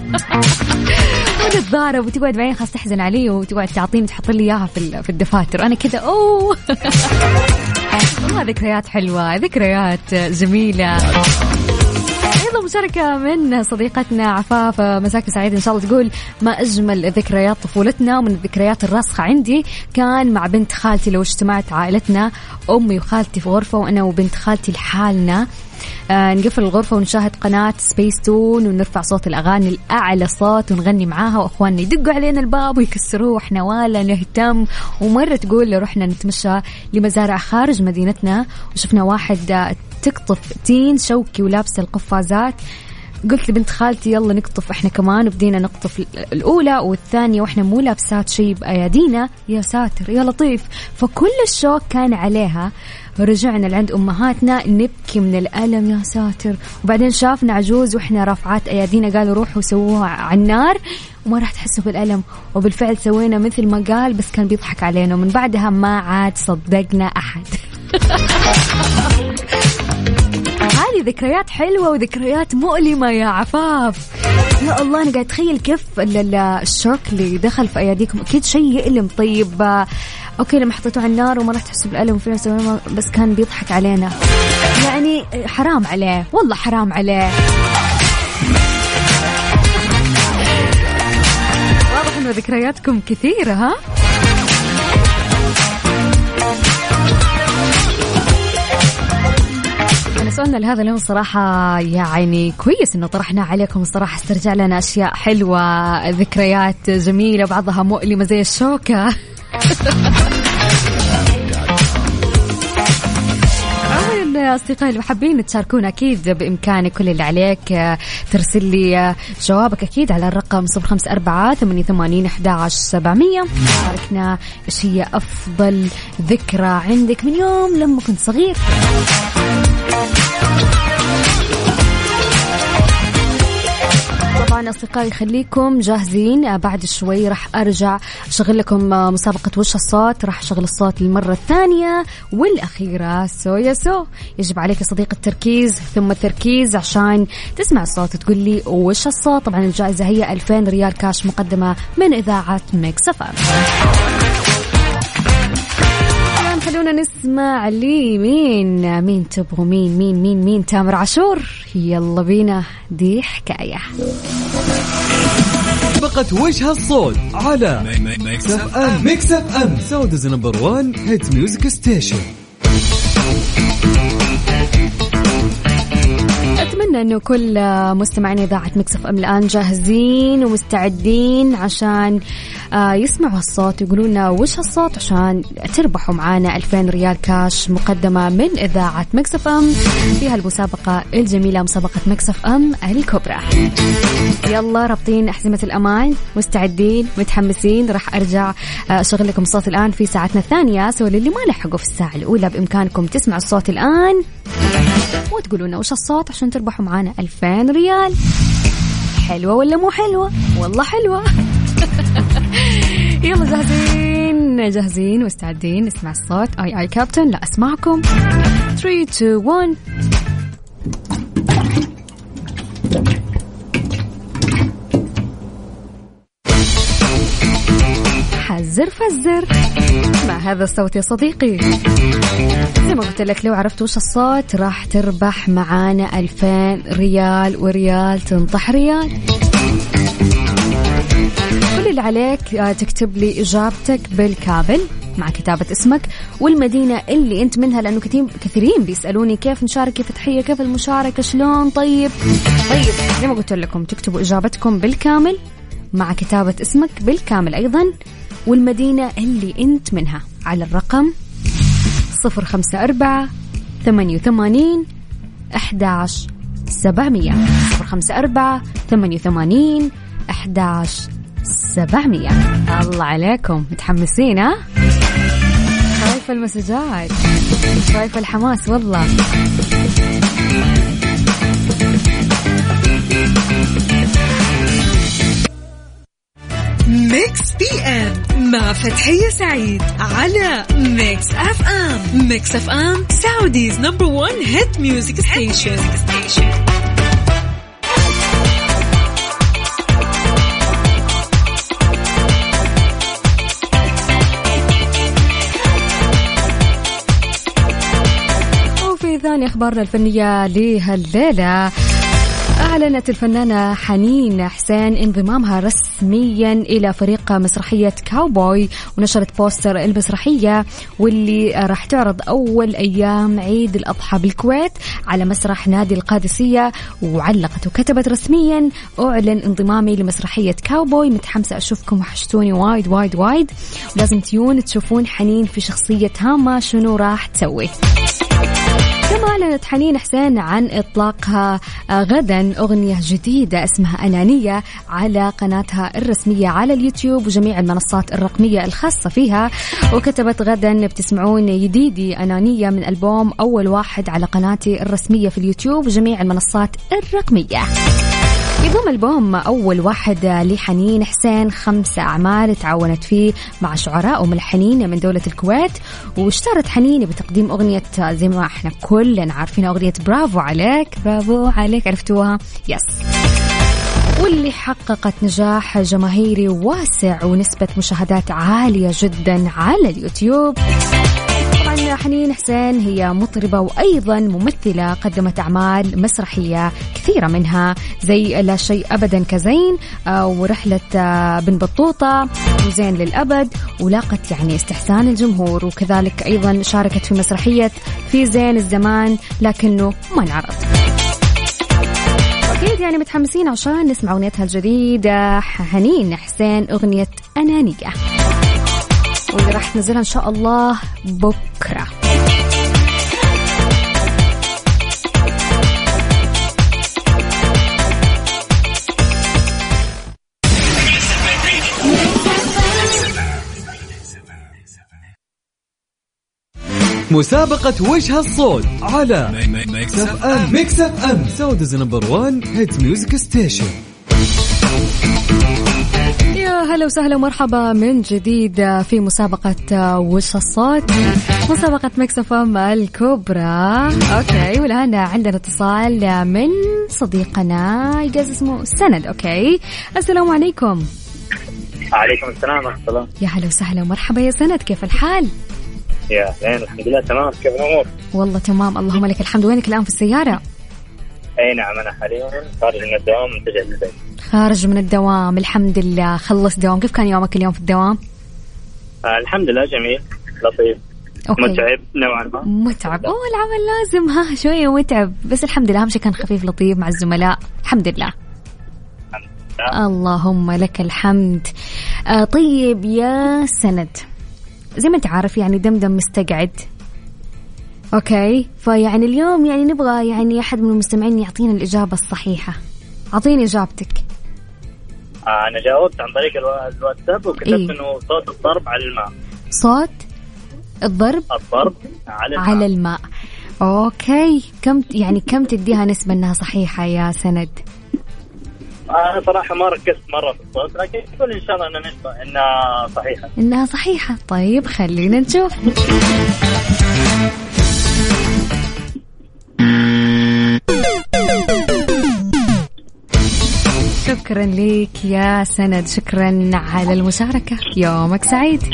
ونتضارب وتقعد بعدين خلاص تحزن علي وتقعد تعطيني تحط لي إياها في في الدفاتر. أنا كذا أوه والله ذكريات حلوة، ذكريات جميلة. أيضا مشاركة من صديقتنا عفاف، مساك سعيد إن شاء الله، تقول ما أجمل ذكريات طفولتنا، ومن الذكريات الراسخة عندي كان مع بنت خالتي. لو اجتمعت عائلتنا أمي وخالتي في غرفة وأنا وبنت خالتي لحالنا، آه نقفل الغرفة ونشاهد قناة سبيس تون ونرفع صوت الأغاني الأعلى صوت ونغني معاها، وأخواننا يدقوا علينا الباب ويكسروه وإحنا ولا نهتم. ومرة تقول رحنا نتمشى لمزارع خارج مدينتنا وشفنا واحد تقطف تين شوكي ولابسة القفازات، قلت لبنت خالتي يلا نقطف احنا كمان، وبدينا نقطف الأولى والثانية واحنا مو لابسات شيء بأيادينا. يا ساتر يا لطيف، فكل الشوك كان عليها. رجعنا لعند أمهاتنا نبكي من الألم يا ساتر، وبعدين شافنا عجوز وإحنا رافعات أيادينا، قالوا روحوا سووها على النار وما راح تحسوا بالألم. وبالفعل سوينا مثل ما قال، بس كان بيضحك علينا، ومن بعدها ما عاد صدقنا أحد. هذه ذكريات حلوة وذكريات مؤلمة يا عفاف. يا الله، أنا قاعد أتخيل كيف الشوك اللي دخل في أياديكم، أكيد شيء يألم. طيب أوكي لما حطيته على النار وما راح تحسوا بالألم وفي نفس الوقت بس كان بيضحك علينا، يعني حرام عليه والله، حرام عليه. واضح إنه ذكرياتكم كثيرة. ها أنا سؤالنا لهذا اليوم صراحة يعني كويس إنه طرحنا عليكم، صراحة استرجع لنا أشياء حلوة، ذكريات جميلة بعضها مؤلمة زي الشوكة. أصدقائي اللي حابين تشاركونا أكيد بإمكانك، كل اللي عليك ترسل لي جوابك أكيد على الرقم صفر خمسة أربعة ثمانية ثمانين أحد عشر سبعمية. شاركنا إيش هي أفضل ذكرى عندك من يوم لما كنت صغير. طبعا أصدقائي خليكم جاهزين، بعد شوي راح أرجع أشغل لكم مسابقة وش الصوت، راح أشغل الصوت للمرة الثانية والأخيرة. سو يا سو يجب عليك يا صديق التركيز ثم التركيز عشان تسمع الصوت تقول لي وش الصوت. طبعا الجائزة هي ألفين ريال كاش مقدمة من إذاعة ميكس اف ام. خلونا نسمع لي مين مين تبغوا مين مين مين مين تامر عاشور. يلا بينا، دي حكاية بقت وش هالصوت على ميكس اف ام. ميكس اف ام سعوديز نمبر وان هيت ميوزك ستيشن. أتمنى أنه كل مستمعين إذاعة ميكس اف ام الآن جاهزين ومستعدين عشان يسمعوا الصوت ويقولوا لنا وش الصوت عشان تربحوا معانا ألفين ريال كاش مقدمة من إذاعة ميكس اف ام فيها المسابقة الجميلة، مسابقة ميكس اف ام الكبرى. يلا رابطين أحزمة الأمان، مستعدين متحمسين. راح أرجع أشغل لكم الصوت الآن في ساعتنا الثانية، سو اللي ما لحقوا في الساعة الأولى بإمكانكم تسمعوا الصوت الآن وتقولونا وش الصوت عشان تربحوا معانا ألفين ريال. حلوة ولا مو حلوة؟ والله حلوة. يلا جاهزين جاهزين واستعدين نسمع الصوت. اي اي كابتن، لا اسمعكم. ثلاثة اثنين واحد. حزر فزر مع هذا الصوت يا صديقي. زي ما قلت لك لو عرفت وش الصوت راح تربح معانا ألفين ريال، وريال تنطح ريال. كل اللي عليك تكتب لي إجابتك بالكامل مع كتابة اسمك والمدينة اللي أنت منها، لأنه كثير كثيرين بيسألوني كيف نشارك، كيف فتحية، كيف المشاركة، شلون. طيب طيب زي ما قلت لكم تكتبوا إجابتكم بالكامل مع كتابة اسمك بالكامل أيضا والمدينة اللي أنت منها على الرقم صفر خمسة أربعة ثمانية وثمانين أحداش سبعمية صفر خمسة أربعة ثمانية وثمانين أحداش سبعمية. الله عليكم متحمسين ها؟ شايفة المسجات، شايفة الحماس والله. ميكس بي ام مع فتحية سعيد على ميكس اف ام. ميكس اف ام سعوديز نمبر وان هيت ميوزك ستيشن. وفي ثاني أخبارنا الفنية لهالليلة، أعلنت الفنانة حنين حسين انضمامها رسميا إلى فريق مسرحية كاوبوي، ونشرت بوستر المسرحية واللي راح تعرض أول أيام عيد الأضحى بالكويت على مسرح نادي القادسية. وعلقت وكتبت رسميا أعلن انضمامي لمسرحية كاوبوي، متحمسة أشوفكم، وحشتوني وايد وايد وايد، لازم تيون تشوفون حنين في شخصية هامة شنو راح تسوي. كما أعلنت حنين حسين عن إطلاقها غدا أغنية جديدة اسمها أنانية على قناتها الرسمية على اليوتيوب وجميع المنصات الرقمية الخاصة فيها. وكتبت غدا بتسمعون جديدي أنانية من ألبوم أول واحد على قناتي الرسمية في اليوتيوب وجميع المنصات الرقمية. يضم ألبوم أول واحد لحنين حسين خمس أعمال تعاونت فيه مع شعراء وملحنين من دولة الكويت، واشتهرت حنين بتقديم أغنية زي ما احنا كلنا عارفين، أغنية برافو عليك برافو عليك، عرفتوها؟ يس، واللي حققت نجاح جماهيري واسع ونسبة مشاهدات عالية جدا على اليوتيوب. طبعا حنين حسين هي مطربة وأيضا ممثلة، قدمت أعمال مسرحية كثيرة منها زي لا شيء أبدا كزين ورحلة بن بطوطة وزين للأبد، ولاقت يعني استحسان الجمهور. وكذلك أيضا شاركت في مسرحية في زين الزمان لكنه ما انعرض. أكيد يعني متحمسين عشان نسمع أغنيتها الجديدة حنين حسين، أغنية أنانية، واللي راح تنزلها إن شاء الله بكرة. مسابقة وجه الصوت على ميكس اف ام. ميكس اف ام سعوديز نمبر وان هيت ميوزك ستيشن. يا هلا وسهلا ومرحبا من جديد في مسابقة وش الصوت، مسابقة ميكس اف ام الكبرى. اوكي، والآن عندنا اتصال من صديقنا يجاز اسمه سند. اوكي، السلام عليكم. عليكم السلام ورحمة الله. يا هلا وسهلا ومرحبا يا سند، كيف الحال؟ يا زين الحمد لله تمام، كيف الأمور؟ والله تمام اللهم لك الحمد. وينك الآن؟ في السيارة؟ اي نعم، انا حاليا خارج من الدوام متجه للبيت. خارج من الدوام، الحمد لله. خلص دوام، كيف كان يومك اليوم في الدوام؟ آه الحمد لله جميل لطيف. أوكي. متعب نوعا ما. متعب، اوه العمل لازم ها شوية متعب، بس الحمد لله اهم شيء كان خفيف لطيف مع الزملاء، الحمد لله. الحمد لله. اللهم لك الحمد. آه طيب يا سند، زي ما انت عارف يعني دمدم مستقعد. اوكي، فيعني اليوم يعني نبغى يعني احد من المستمعين يعطينا الاجابه الصحيحه. اعطيني اجابتك. آه انا جاوبت عن طريق الواتساب وكتبت إيه؟ انه صوت الضرب على الماء. صوت الضرب الضرب على الماء. على الماء. اوكي، كم يعني كم تديها نسبه انها صحيحه يا سند؟ انا صراحه ما ركزت مره في الصوت، لكن كل ان شاء الله انها نسبه انها صحيحه. انها صحيحه. طيب خلينا نشوف. شكرا لك يا سند، شكرا على المشاركة، يومك سعيد.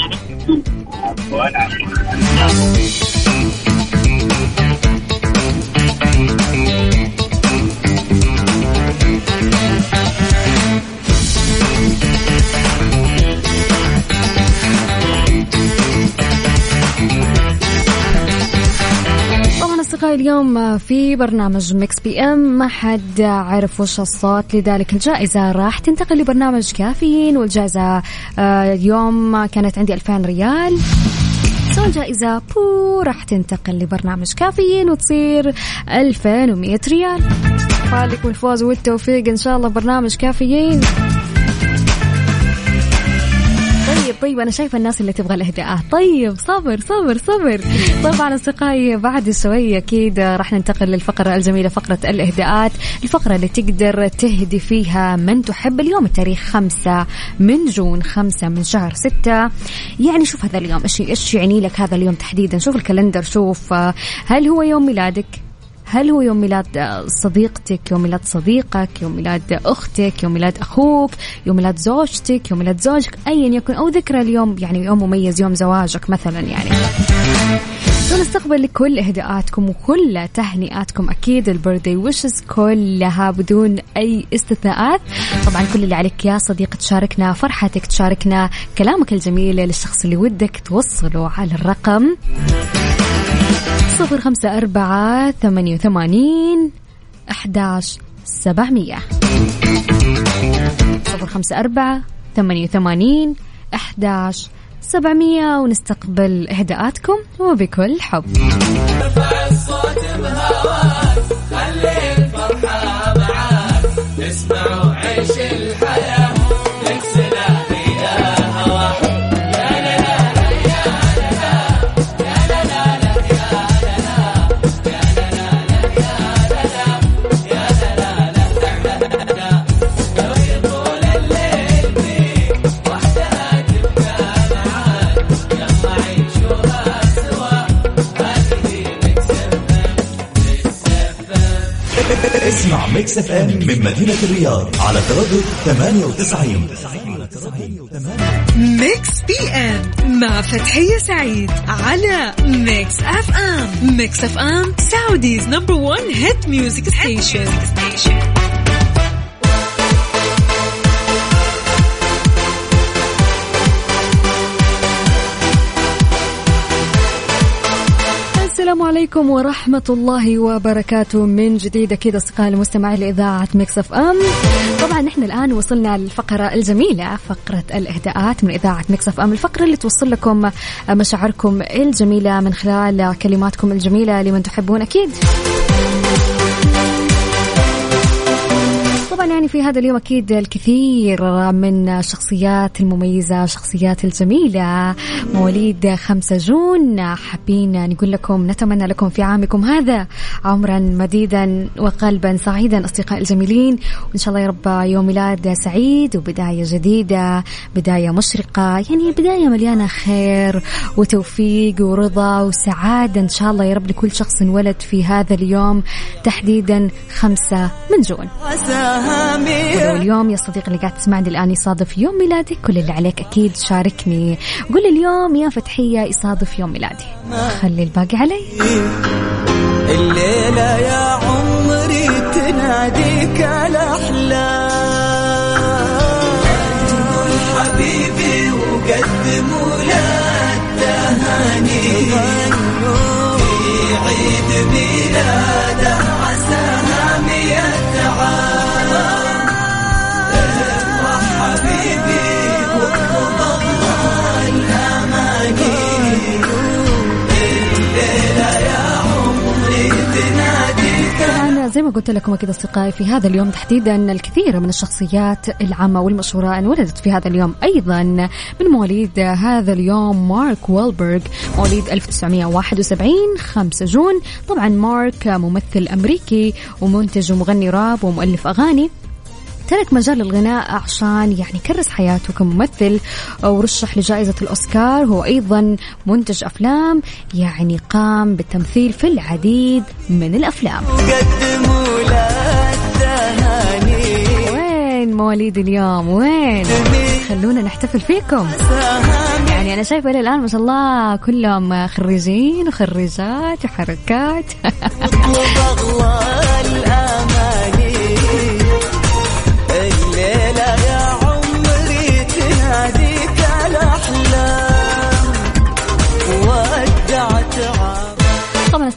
اليوم في برنامج ميكس بي ام ما حد عرف وش الصوت، لذلك الجائزة راح تنتقل لبرنامج كافيين، والجائزة اليوم كانت عندي ألفين ريال، سو الجائزة بو راح تنتقل لبرنامج كافيين وتصير ألفين ومئة ريال. فالكم الفوز والتوفيق إن شاء الله برنامج كافيين. طيب طيب أنا شايفة الناس اللي تبغى الإهداءات. طيب صبر صبر صبر. طبعا أصدقائي بعد شوية أكيد راح ننتقل للفقرة الجميلة، فقرة الإهداءات، الفقرة اللي تقدر تهدي فيها من تحب. اليوم التاريخ خمسة من جون، خمسة من شهر ستة. يعني شوف هذا اليوم إيش إيش يعني لك هذا اليوم تحديدا، شوف الكالندر، شوف هل هو يوم ميلادك، هل هو يوم ميلاد صديقتك، يوم ميلاد صديقك، يوم ميلاد أختك، يوم ميلاد أخوك، يوم ميلاد زوجتك، يوم ميلاد زوجك، أيا يكن، أو ذكرى اليوم يعني يوم مميز، يوم زواجك مثلا. يعني ونستقبل كل إهداءاتكم وكل تهنئاتكم أكيد، البيرثدي ويشز كلها بدون أي استثناءات. طبعا كل اللي عليك يا صديق تشاركنا فرحتك، تشاركنا كلامك الجميل للشخص اللي ودك توصله على الرقم صفر خمسة أربعة ثمانية وثمانين أحداش سبعمية، صفر خمسة أربعة ثمانية وثمانين أحداش سبعمية، ونستقبل إهداءاتكم وبكل حب. ارفع الصوت بهواك، خلي الفرحة معاك، اسمع وعيش الحياة، نكسنا فيها هواك، يا لا لا لا يا لا لا، يا لا لا لا يا لا لا، يا لا لا لا يا لا لا، يا لا لا لا، لو يطول الليل بيك وحدها تبقى معاك، يلا عيشوها سوا، هذه ميكس اف ام. اسمع ميكس اف ام من مدينة الرياض على تردد ثمانية وتسعين. ميكس بي ام مع فتحية سعيد على ميكس اف ام. ميكس اف ام سعوديز نمبر وان هيت ميوزك ستيشن. السلام عليكم ورحمة الله وبركاته من جديد أكيد أصدقائي المستمعين لإذاعة ميكس اف ام. طبعا نحن الآن وصلنا للفقرة الجميلة، فقرة الإهداءات من إذاعة ميكس اف ام، الفقرة اللي توصل لكم مشاعركم الجميلة من خلال كلماتكم الجميلة لمن تحبون أكيد. طبعا يعني في هذا اليوم أكيد الكثير من الشخصيات المميزة، شخصيات الجميلة، مواليد خمسة جون، حابين نقول لكم نتمنى لكم في عامكم هذا عمرا مديدا وقلبا سعيدا أصدقائي الجميلين، وإن شاء الله يا رب يوم ميلاد سعيد وبداية جديدة، بداية مشرقة، يعني بداية مليانة خير وتوفيق ورضا وسعادة إن شاء الله يا رب لكل شخص انولد في هذا اليوم تحديدا خمسة من جون. ولو اليوم يا صديق اللي قاعد تسمعني الآن يصادف يوم ميلادك، كل اللي عليك أكيد شاركني، قول اليوم يا فتحية يصادف يوم ميلادي، خلي الباقي علي. الليلة يا عمري تناديك الأحلام، حبيبي وقدموا له التهاني، في عيد ميلاده عساها مئة عام. زي ما قلت لكم أكيد أصدقائي في هذا اليوم تحديدا الكثير من الشخصيات العامة والمشهورة انولدت في هذا اليوم. أيضا من مواليد هذا اليوم مارك وولبرغ مواليد ألف وتسعمائة وواحد وسبعين خمسة جون. طبعا مارك ممثل أمريكي ومنتج ومغني راب ومؤلف أغاني، ترك مجال الغناء عشان يعني كرس حياته كممثل ورشح لجائزة الأوسكار. هو أيضا منتج أفلام، يعني قام بالتمثيل في العديد من الأفلام. وين مواليد اليوم؟ وين؟ خلونا نحتفل فيكم. يعني أنا شايفة إلى الآن ما شاء الله كلهم خريجين وخريجات وحركات.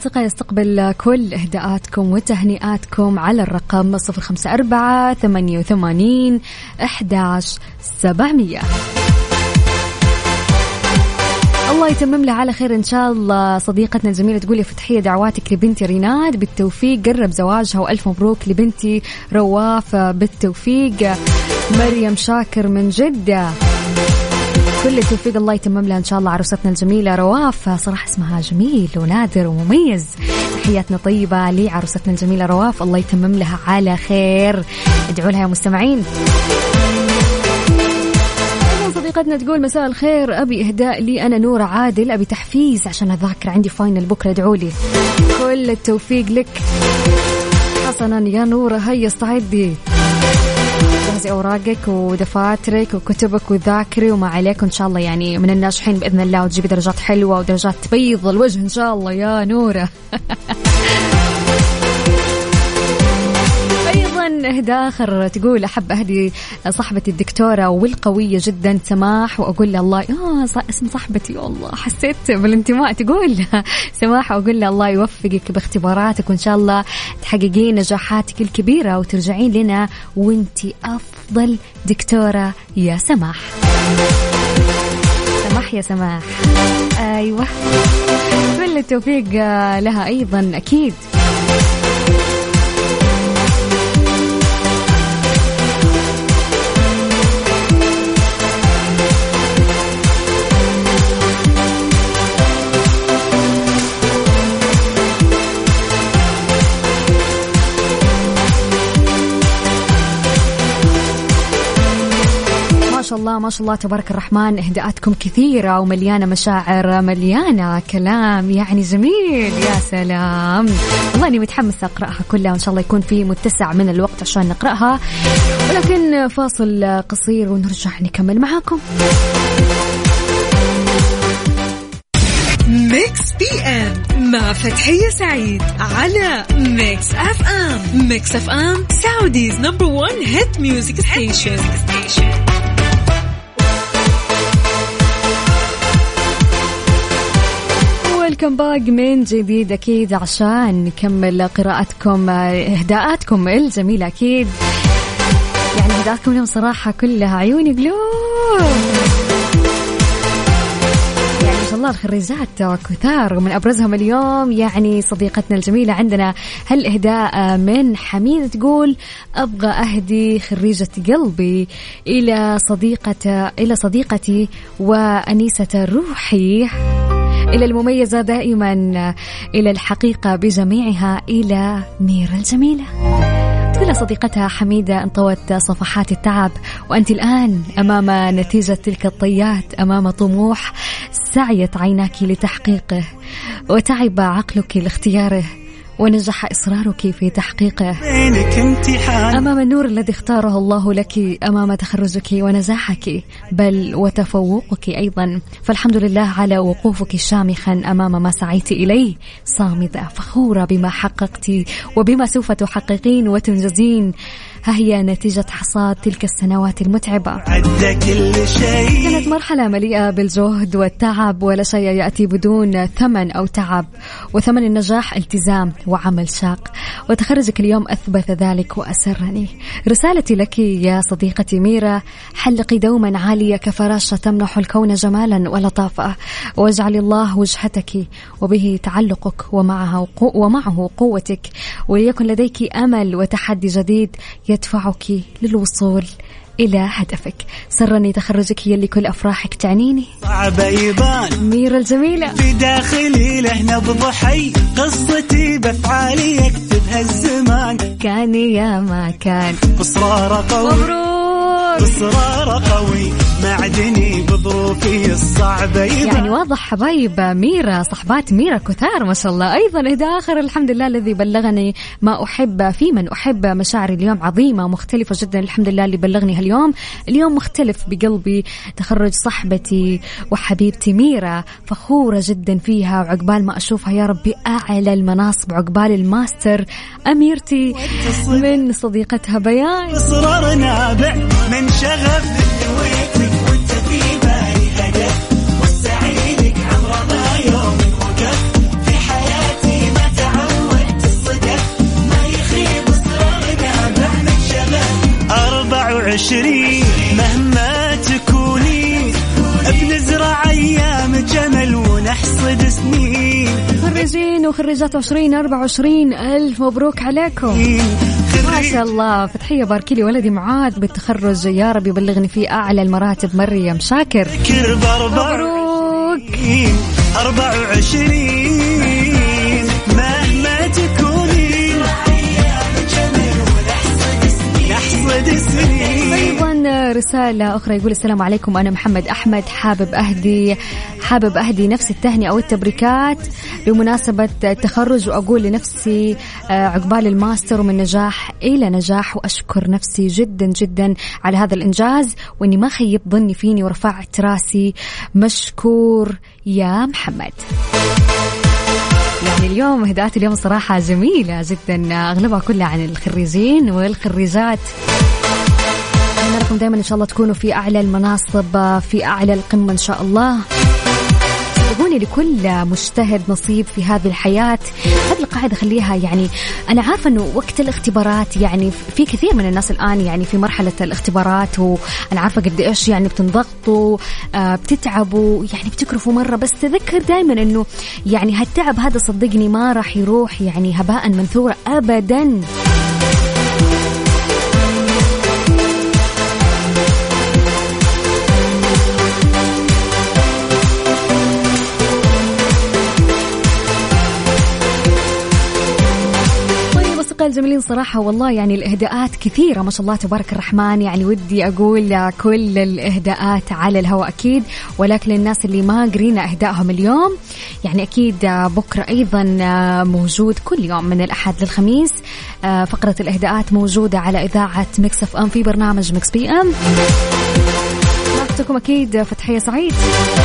أصدقائي استقبل كل إهداءاتكم وتهنئاتكم على الرقم صفر خمسة أربعة ثمانية وثمانين أحد عشر سبعمية. الله يتمم لها على خير إن شاء الله. صديقتنا الجميلة تقول يا فتحية دعواتك لبنتي ريناد بالتوفيق، قرب زواجها وألف مبروك لبنتي رواف بالتوفيق. مريم شاكر من جدة كل التوفيق، الله يتمم لها إن شاء الله عروستنا الجميلة رواف. صراحة اسمها جميل ونادر ومميز. تحياتنا طيبة لعروستنا الجميلة رواف، الله يتمم لها على خير. ادعوا لها يا مستمعين. صديقتنا تقول مساء الخير، أبي إهداء لي أنا نورة عادل، أبي تحفيز عشان أذاكر عندي فاينل بكرة، ادعوا لي. كل التوفيق لك حسنا يا نورة. هيا استعدي، جهزي أوراقك ودفاترك وكتبك وذاكري وما عليك إن شاء الله، يعني من الناجحين بإذن الله، وتجيبي درجات حلوة ودرجات تبيض الوجه إن شاء الله يا نورة. إهداء آخر تقول أحب أهدي صاحبتي الدكتورة والقوية جدا سماح، وأقول لها الله آه اسم صاحبتي والله حسيت بالانتماء، تقول سماح وأقول لها الله يوفقك باختباراتك وإن شاء الله تحققين نجاحاتك الكبيرة وترجعين لنا وانتي أفضل دكتورة يا سماح. سماح يا سماح، أيوة كل التوفيق لها أيضا أكيد. ما شاء الله ما شاء الله تبارك الرحمن، إهداءاتكم كثيرة ومليانة مشاعر، مليانة كلام يعني جميل. يا سلام، والله أني متحمسة أقرأها كلها وإن شاء الله يكون في متسع من الوقت عشان نقرأها، ولكن فاصل قصير ونرجع نكمل معاكم. ميكس بي ام مع فتحية سعيد على ميكس اف ام. ميكس اف ام سعوديز نمبر وان هيت ميوزك ستيشن. ويلكم باك من جديد أكيد عشان نكمل قراءتكم إهداءاتكم الجميلة. أكيد يعني إهداءاتكم اليوم صراحة كلها عيوني قلوب، يعني ما شاء الله الخريجات كثار، ومن أبرزهم اليوم يعني صديقتنا الجميلة عندنا هالإهداء من حميدة تقول أبغى أهدي خريجة قلبي إلى صديقة إلى صديقتي وأنيسة روحي، إلى المميزة دائما، إلى الحقيقة بجميعها، إلى ميرا الجميلة. تقول صديقتها حميدة انطوت صفحات التعب وأنت الآن أمام نتيجة تلك الطيات، أمام طموح سعيت عيناك لتحقيقه وتعب عقلك لاختياره ونجح إصرارك في تحقيقه، أمام النور الذي اختاره الله لك، أمام تخرجك ونجاحك بل وتفوقك أيضا، فالحمد لله على وقوفك شامخا أمام ما سعيت إليه، صامدة فخورة بما حققت وبما سوف تحققين وتنجزين. ها هي نتيجة حصاد تلك السنوات المتعبة، كانت مرحلة مليئة بالجهد والتعب، ولا شيء يأتي بدون ثمن أو تعب، وثمن النجاح التزام وعمل شاق، وتخرجك اليوم أثبت ذلك وأسرني. رسالتي لك يا صديقتي ميرا، حلقي دوما عالية كفراشة تمنح الكون جمالا ولطافة، واجعل الله وجهتك وبه تعلقك ومعه ومعه قوتك، وليكن لديك أمل وتحدي جديد يدفعك للوصول إلى هدفك. سرني تخرجك يلي كل أفراحك تعنيني. صعبة يبان ميرا الجميلة في داخلي له نبض حي، قصتي بفعالي يكتبها الزمان، كان يا ما كان إصرار قوي، مبروك إصرار قوي معدني بظروفي الصعبة يبان. يعني واضح حبايب ميرا، صحبات ميرا كثار ما شاء الله. أيضا إهداء آخر الحمد لله الذي بلغني ما أحب في من أحب، مشاعري اليوم عظيمة مختلفة جدا الحمد لله اللي بلغني هاليوم، اليوم مختلف بقلبي، تخرج صحبتي وحبيبتي ميرا، فخورة جدا فيها، وعقبال ما أشوفها يا ربي أعلى المناصب، عقبال الماستر أميرتي من صديقتها بيان. إصرار نابع من شغف ذويتك وانت في بالي هدف، والسعيدك عمره ما يوم وقف في حياتي ما وعشرين مهما تكونين بنزرع أيام جمل ونحصد سنين. خريجين وخريجات عشرين أربعة وعشرين ألف مبروك عليكم ما شاء الله. فتحية باركيلي ولدي معاذ بالتخرج يا رب يبلغني في أعلى المراتب. مريم شاكر مبروك. أربعة وعشرين مهما تكونين نحصد سنين. أيضا رسالة أخرى يقول السلام عليكم أنا محمد أحمد حابب أهدي حابب أهدي نفس التهنئة أو التبريكات بمناسبة التخرج وأقول لنفسي عقبال الماستر ومن نجاح إلى نجاح وأشكر نفسي جدا جدا على هذا الإنجاز وإني ما خيبت ظني فيني ورفعت راسي. مشكور يا محمد. يعني اليوم إهداءات اليوم صراحة جميلة جدا أغلبها كلها عن الخريجين والخريجات. نراكم دائما إن شاء الله تكونوا في أعلى المناصب في أعلى القمة إن شاء الله. صدقوني لكل مجتهد نصيب في هذه الحياة. هذه القاعدة خليها يعني أنا عارفة أنه وقت الاختبارات يعني في كثير من الناس الآن يعني في مرحلة الاختبارات وأنا عارفة قد إيش يعني بتنضغطوا بتتعبوا يعني بتكرفوا مرة بس تذكر دائما أنه يعني هالتعب هذا صدقني ما راح يروح يعني هباء منثورا أبدا. الجميلين صراحة والله يعني الإهداءات كثيرة ما شاء الله تبارك الرحمن. يعني ودي أقول كل الإهداءات على الهواء أكيد ولكن الناس اللي ما قرينا إهدائهم اليوم يعني أكيد بكرة أيضا موجود كل يوم من الأحد للخميس فقرة الإهداءات موجودة على إذاعة ميكس اف ام في برنامج ميكس بي ام. معكم أكيد فتحية سعيد.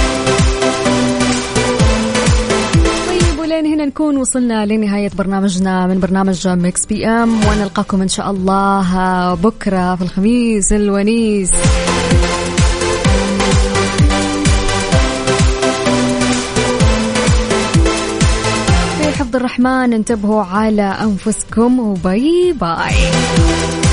لين هنا نكون وصلنا لنهاية برنامجنا من برنامج ميكس بي ام ونلقاكم إن شاء الله بكرة في الخميس الونيس. في حفظ الرحمن انتبهوا على أنفسكم وباي باي.